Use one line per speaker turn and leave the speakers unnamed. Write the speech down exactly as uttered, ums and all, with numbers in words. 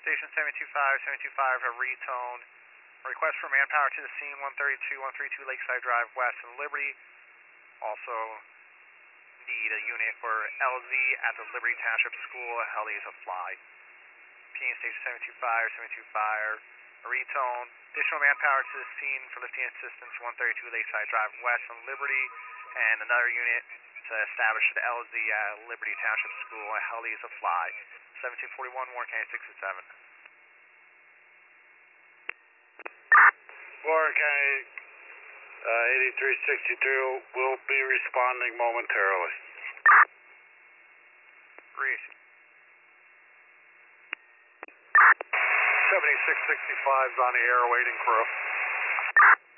Station seven two five, seven two five, a retone. Request for manpower to the scene, one thirty-two, one thirty-two Lakeside Drive West and Liberty. Also need a unit for L Z at the Liberty Township School. Heli is a fly. P N Station seven two five, seven two five, a retone. Additional manpower to the scene for lifting assistance, one thirty-two Lakeside Drive West and Liberty. And another unit to establish the L Z at Liberty Township School. Heli is a fly. seventeen forty-one, Warren County six and seven.
Warren County uh, eighty-three sixty-two will be responding momentarily.
Reissue.
seventy-six sixty-five is on the air waiting crew.